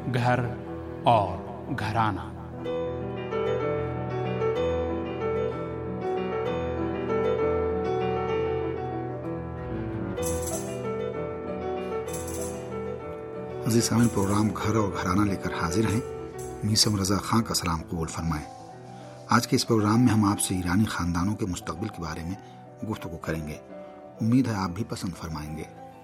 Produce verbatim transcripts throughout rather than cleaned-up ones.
گھر اور گھرانہ۔ عزیز سامعین، پروگرام گھر اور گھرانہ لے کر حاضر ہیں۔ میثم رضا خان کا سلام قبول فرمائیں۔ آج کے اس پروگرام میں ہم آپ سے ایرانی خاندانوں کے مستقبل کے بارے میں گفتگو کریں گے۔ امید ہے آپ بھی پسند فرمائیں گے۔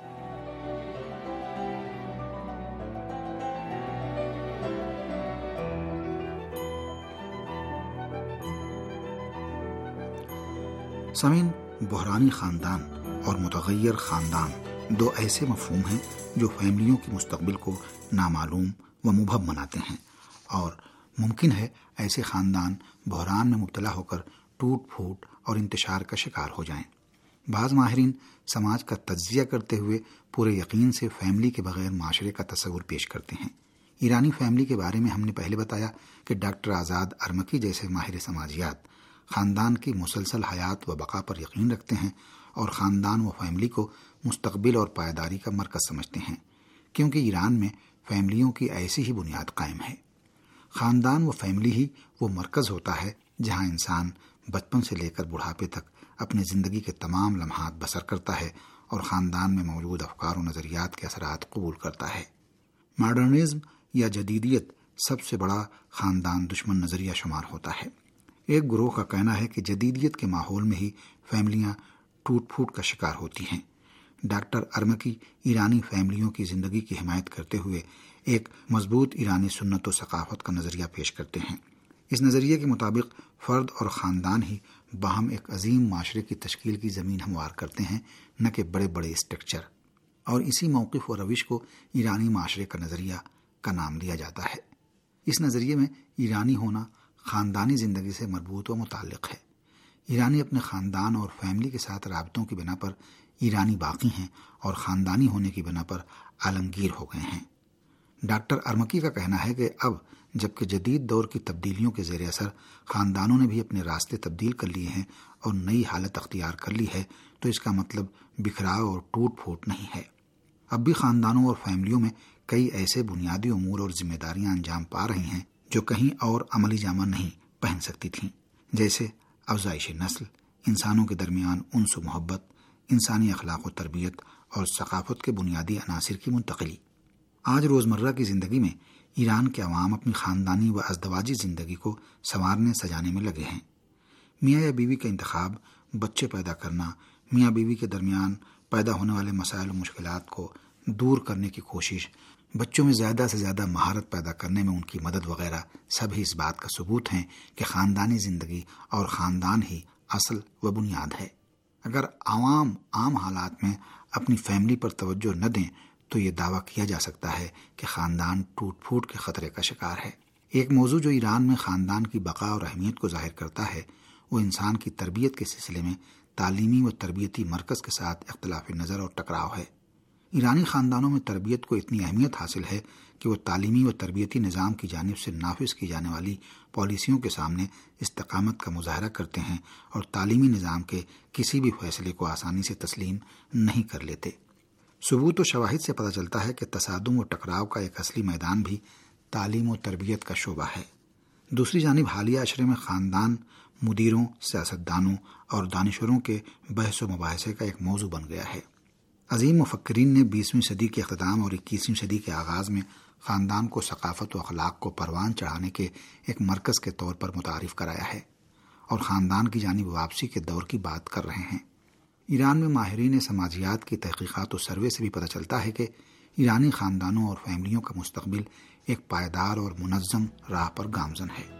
سامعین، بحرانی خاندان اور متغیر خاندان دو ایسے مفہوم ہیں جو فیملیوں کے مستقبل کو نامعلوم و مبہم بناتے ہیں، اور ممکن ہے ایسے خاندان بحران میں مبتلا ہو کر ٹوٹ پھوٹ اور انتشار کا شکار ہو جائیں۔ بعض ماہرین سماج کا تجزیہ کرتے ہوئے پورے یقین سے فیملی کے بغیر معاشرے کا تصور پیش کرتے ہیں۔ ایرانی فیملی کے بارے میں ہم نے پہلے بتایا کہ ڈاکٹر آزاد ارمکی جیسے ماہر سماجیات خاندان کی مسلسل حیات و بقا پر یقین رکھتے ہیں اور خاندان و فیملی کو مستقبل اور پائیداری کا مرکز سمجھتے ہیں، کیونکہ ایران میں فیملیوں کی ایسی ہی بنیاد قائم ہے۔ خاندان و فیملی ہی وہ مرکز ہوتا ہے جہاں انسان بچپن سے لے کر بڑھاپے تک اپنی زندگی کے تمام لمحات بسر کرتا ہے اور خاندان میں موجود افکار و نظریات کے اثرات قبول کرتا ہے۔ ماڈرنزم یا جدیدیت سب سے بڑا خاندان دشمن نظریہ شمار ہوتا ہے۔ ایک گروہ کا کہنا ہے کہ جدیدیت کے ماحول میں ہی فیملیاں ٹوٹ پھوٹ کا شکار ہوتی ہیں۔ ڈاکٹر ارمکی ایرانی فیملیوں کی زندگی کی حمایت کرتے ہوئے ایک مضبوط ایرانی سنت و ثقافت کا نظریہ پیش کرتے ہیں۔ اس نظریے کے مطابق فرد اور خاندان ہی باہم ایک عظیم معاشرے کی تشکیل کی زمین ہموار کرتے ہیں، نہ کہ بڑے بڑے اسٹرکچر، اور اسی موقف و روش کو ایرانی معاشرے کا نظریہ کا نام دیا جاتا ہے۔ اس نظریے میں ایرانی ہونا خاندانی زندگی سے مربوط و متعلق ہے۔ ایرانی اپنے خاندان اور فیملی کے ساتھ رابطوں کی بنا پر ایرانی باقی ہیں اور خاندانی ہونے کی بنا پر عالمگیر ہو گئے ہیں۔ ڈاکٹر ارمکی کا کہنا ہے کہ اب جبکہ جدید دور کی تبدیلیوں کے زیر اثر خاندانوں نے بھی اپنے راستے تبدیل کر لیے ہیں اور نئی حالت اختیار کر لی ہے، تو اس کا مطلب بکھراؤ اور ٹوٹ پھوٹ نہیں ہے۔ اب بھی خاندانوں اور فیملیوں میں کئی ایسے بنیادی امور اور ذمہ داریاں انجام پا رہی ہیں جو کہیں اور عملی جامہ نہیں پہن سکتی تھیں، جیسے افزائش نسل، انسانوں کے درمیان انس و محبت، انسانی اخلاق و تربیت اور ثقافت کے بنیادی عناصر کی منتقلی۔ آج روزمرہ کی زندگی میں ایران کے عوام اپنی خاندانی و ازدواجی زندگی کو سنوارنے سجانے میں لگے ہیں۔ میاں یا بیوی کا انتخاب، بچے پیدا کرنا، میاں بیوی کے درمیان پیدا ہونے والے مسائل و مشکلات کو دور کرنے کی کوشش، بچوں میں زیادہ سے زیادہ مہارت پیدا کرنے میں ان کی مدد وغیرہ سبھی اس بات کا ثبوت ہیں کہ خاندانی زندگی اور خاندان ہی اصل و بنیاد ہے۔ اگر عوام عام حالات میں اپنی فیملی پر توجہ نہ دیں تو یہ دعویٰ کیا جا سکتا ہے کہ خاندان ٹوٹ پھوٹ کے خطرے کا شکار ہے۔ ایک موضوع جو ایران میں خاندان کی بقا اور اہمیت کو ظاہر کرتا ہے وہ انسان کی تربیت کے سلسلے میں تعلیمی و تربیتی مرکز کے ساتھ اختلاف نظر اور ٹکراؤ ہے۔ ایرانی خاندانوں میں تربیت کو اتنی اہمیت حاصل ہے کہ وہ تعلیمی و تربیتی نظام کی جانب سے نافذ کی جانے والی پالیسیوں کے سامنے استقامت کا مظاہرہ کرتے ہیں اور تعلیمی نظام کے کسی بھی فیصلے کو آسانی سے تسلیم نہیں کر لیتے۔ ثبوت و شواہد سے پتہ چلتا ہے کہ تصادم و ٹکراؤ کا ایک اصلی میدان بھی تعلیم و تربیت کا شعبہ ہے۔ دوسری جانب حالیہ اشرے میں خاندان مدیروں، سیاستدانوں اور دانشوروں کے بحث و مباحثے کا ایک موضوع بن گیا ہے۔ عظیم مفکرین نے بیسویں صدی کے اختتام اور اکیسویں صدی کے آغاز میں خاندان کو ثقافت و اخلاق کو پروان چڑھانے کے ایک مرکز کے طور پر متعارف کرایا ہے اور خاندان کی جانب واپسی کے دور کی بات کر رہے ہیں۔ ایران میں ماہرین سماجیات کی تحقیقات و سروے سے بھی پتہ چلتا ہے کہ ایرانی خاندانوں اور فیملیوں کا مستقبل ایک پائیدار اور منظم راہ پر گامزن ہے۔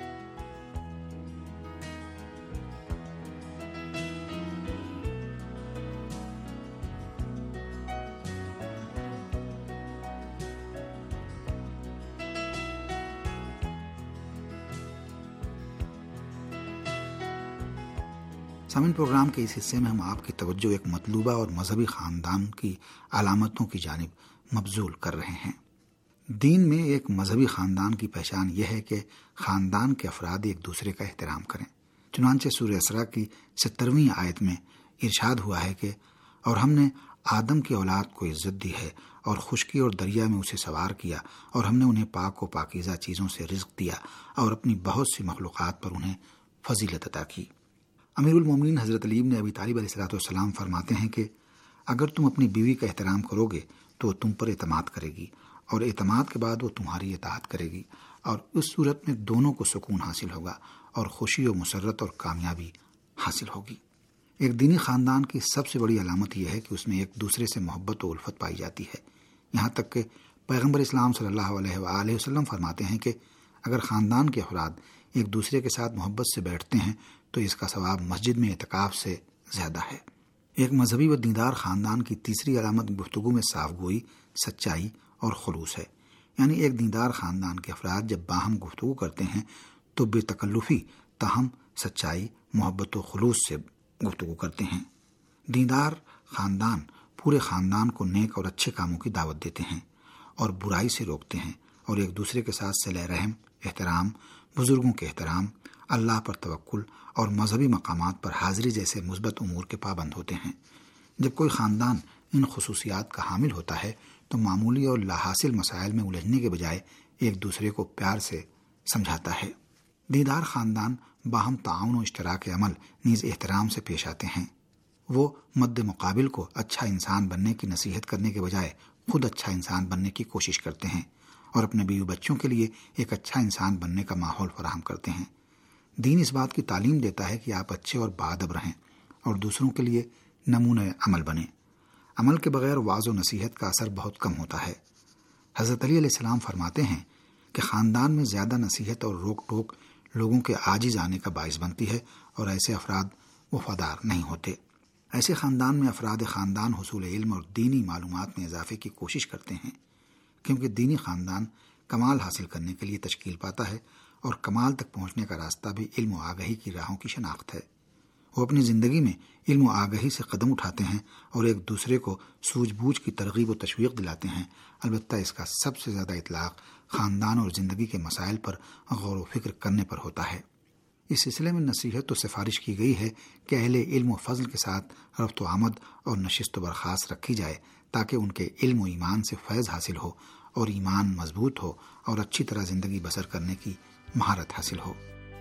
سامعین، پروگرام کے اس حصے میں ہم آپ کی توجہ ایک مطلوبہ اور مذہبی خاندان کی علامتوں کی جانب مبذول کر رہے ہیں۔ دین میں ایک مذہبی خاندان کی پہچان یہ ہے کہ خاندان کے افراد ایک دوسرے کا احترام کریں۔ چنانچہ سورہ اسراء کی سترویں آیت میں ارشاد ہوا ہے کہ اور ہم نے آدم کی اولاد کو عزت دی ہے اور خشکی اور دریا میں اسے سوار کیا، اور ہم نے انہیں پاک و پاکیزہ چیزوں سے رزق دیا اور اپنی بہت سی مخلوقات پر انہیں فضیلت عطا کی۔ امیر المومنین حضرت علی بن ابی طالب علیہ الصلوۃ والسلام فرماتے ہیں کہ اگر تم اپنی بیوی کا احترام کرو گے تو وہ تم پر اعتماد کرے گی، اور اعتماد کے بعد وہ تمہاری اطاعت کرے گی، اور اس صورت میں دونوں کو سکون حاصل ہوگا اور خوشی و مسرت اور کامیابی حاصل ہوگی۔ ایک دینی خاندان کی سب سے بڑی علامت یہ ہے کہ اس میں ایک دوسرے سے محبت و الفت پائی جاتی ہے، یہاں تک کہ پیغمبر اسلام صلی اللہ علیہ وآلہ وسلم فرماتے ہیں کہ اگر خاندان کے افراد ایک دوسرے کے ساتھ محبت سے بیٹھتے ہیں تو اس کا ثواب مسجد میں اعتکاف سے زیادہ ہے۔ ایک مذہبی و دیندار خاندان کی تیسری علامت گفتگو میں صاف گوئی، سچائی اور خلوص ہے، یعنی ایک دیندار خاندان کے افراد جب باہم گفتگو کرتے ہیں تو بے تکلفی تاہم سچائی، محبت و خلوص سے گفتگو کرتے ہیں۔ دیندار خاندان پورے خاندان کو نیک اور اچھے کاموں کی دعوت دیتے ہیں اور برائی سے روکتے ہیں، اور ایک دوسرے کے ساتھ صلہ رحم، احترام، بزرگوں کے احترام، اللہ پر توکل اور مذہبی مقامات پر حاضری جیسے مثبت امور کے پابند ہوتے ہیں۔ جب کوئی خاندان ان خصوصیات کا حامل ہوتا ہے تو معمولی اور لاحاصل مسائل میں الجھنے کے بجائے ایک دوسرے کو پیار سے سمجھاتا ہے۔ دیندار خاندان باہم تعاون و اشتراک عمل نیز احترام سے پیش آتے ہیں۔ وہ مد مقابل کو اچھا انسان بننے کی نصیحت کرنے کے بجائے خود اچھا انسان بننے کی کوشش کرتے ہیں اور اپنے بیوی بچوں کے لیے ایک اچھا انسان بننے کا ماحول فراہم کرتے ہیں۔ دین اس بات کی تعلیم دیتا ہے کہ آپ اچھے اور باادب رہیں اور دوسروں کے لیے نمونہ عمل بنیں۔ عمل کے بغیر وعظ و نصیحت کا اثر بہت کم ہوتا ہے۔ حضرت علی علیہ السلام فرماتے ہیں کہ خاندان میں زیادہ نصیحت اور روک ٹوک لوگوں کے عاجز آنے کا باعث بنتی ہے اور ایسے افراد وفادار نہیں ہوتے۔ ایسے خاندان میں افراد خاندان حصول علم اور دینی معلومات میں اضافے کی کوشش کرتے ہیں، کیونکہ دینی خاندان کمال حاصل کرنے کے لیے تشکیل پاتا ہے، اور کمال تک پہنچنے کا راستہ بھی علم و آگہی کی راہوں کی شناخت ہے۔ وہ اپنی زندگی میں علم و آگہی سے قدم اٹھاتے ہیں اور ایک دوسرے کو سوجھ بوجھ کی ترغیب و تشویق دلاتے ہیں، البتہ اس کا سب سے زیادہ اطلاق خاندان اور زندگی کے مسائل پر غور و فکر کرنے پر ہوتا ہے۔ اس سلسلے میں نصیحت و سفارش کی گئی ہے کہ اہل علم و فضل کے ساتھ رفت و آمد اور نشست و برخاست رکھی جائے تاکہ ان کے علم و ایمان سے فیض حاصل ہو اور ایمان مضبوط ہو اور اچھی طرح زندگی بسر کرنے کی مہارت حاصل ہو۔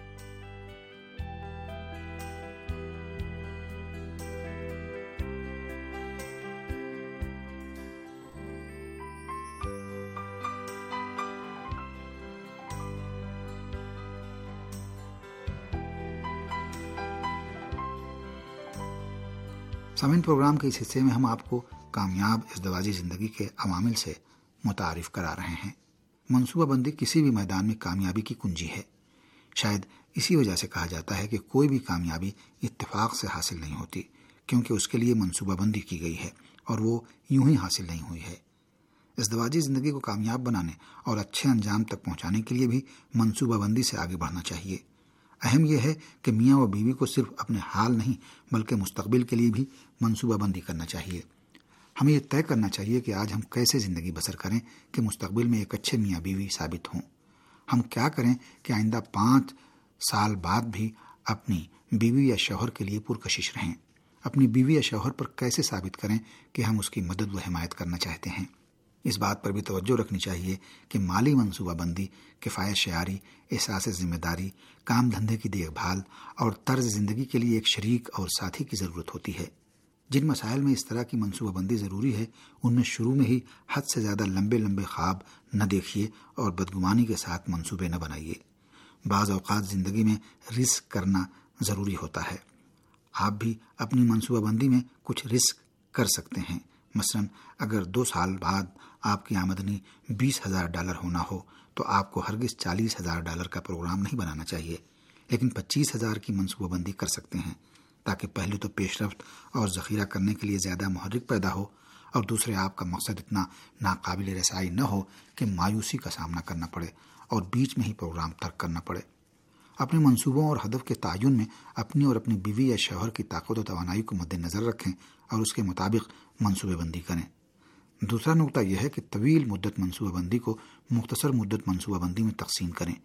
سامعین، پروگرام کے اس حصے میں ہم آپ کو کامیاب ازدواجی زندگی کے عوامل سے متعارف کرا رہے ہیں۔ منصوبہ بندی کسی بھی میدان میں کامیابی کی کنجی ہے۔ شاید اسی وجہ سے کہا جاتا ہے کہ کوئی بھی کامیابی اتفاق سے حاصل نہیں ہوتی، کیونکہ اس کے لیے منصوبہ بندی کی گئی ہے اور وہ یوں ہی حاصل نہیں ہوئی ہے۔ ازدواجی زندگی کو کامیاب بنانے اور اچھے انجام تک پہنچانے کے لیے بھی منصوبہ بندی سے آگے بڑھنا چاہیے۔ اہم یہ ہے کہ میاں و بیوی کو صرف اپنے حال نہیں بلکہ مستقبل کے لیے بھی منصوبہ بندی کرنا چاہیے۔ ہمیں یہ طے کرنا چاہیے کہ آج ہم کیسے زندگی بسر کریں کہ مستقبل میں ایک اچھے میاں بیوی ثابت ہوں۔ ہم کیا کریں کہ آئندہ پانچ سال بعد بھی اپنی بیوی یا شوہر کے لیے پرکشش رہیں۔ اپنی بیوی یا شوہر پر کیسے ثابت کریں کہ ہم اس کی مدد و حمایت کرنا چاہتے ہیں۔ اس بات پر بھی توجہ رکھنی چاہیے کہ مالی منصوبہ بندی، کفایت شعاری، احساس ذمہ داری، کام دھندے کی دیکھ بھال اور طرز زندگی کے لیے ایک شریک اور ساتھی کی ضرورت ہوتی ہے۔ جن مسائل میں اس طرح کی منصوبہ بندی ضروری ہے ان میں شروع میں ہی حد سے زیادہ لمبے لمبے خواب نہ دیکھیے اور بدگمانی کے ساتھ منصوبے نہ بنائیے۔ بعض اوقات زندگی میں رسک کرنا ضروری ہوتا ہے۔ آپ بھی اپنی منصوبہ بندی میں کچھ رسک کر سکتے ہیں۔ مثلا اگر دو سال بعد آپ کی آمدنی بیس ہزار ڈالر ہونا ہو تو آپ کو ہرگز چالیس ہزار ڈالر کا پروگرام نہیں بنانا چاہیے، لیکن پچیس ہزار کی منصوبہ بندی کر سکتے ہیں، تاکہ پہلے تو پیش رفت اور ذخیرہ کرنے کے لیے زیادہ محرک پیدا ہو، اور دوسرے آپ کا مقصد اتنا ناقابل رسائی نہ ہو کہ مایوسی کا سامنا کرنا پڑے اور بیچ میں ہی پروگرام ترک کرنا پڑے۔ اپنے منصوبوں اور ہدف کے تعین میں اپنی اور اپنی بیوی یا شوہر کی طاقت و توانائی کو مد نظر رکھیں اور اس کے مطابق منصوبہ بندی کریں۔ دوسرا نقطہ یہ ہے کہ طویل مدت منصوبہ بندی کو مختصر مدت منصوبہ بندی میں تقسیم کریں،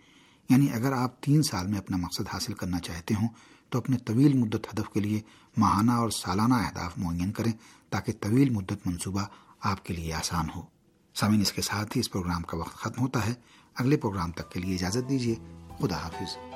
یعنی اگر آپ تین سال میں اپنا مقصد حاصل کرنا چاہتے ہوں تو اپنے طویل مدت ہدف کے لیے ماہانہ اور سالانہ اہداف معین کریں تاکہ طویل مدت منصوبہ آپ کے لیے آسان ہو۔ سامعین، اس کے ساتھ ہی اس پروگرام کا وقت ختم ہوتا ہے۔ اگلے پروگرام تک کے لیے اجازت دیجیے۔ خدا حافظ۔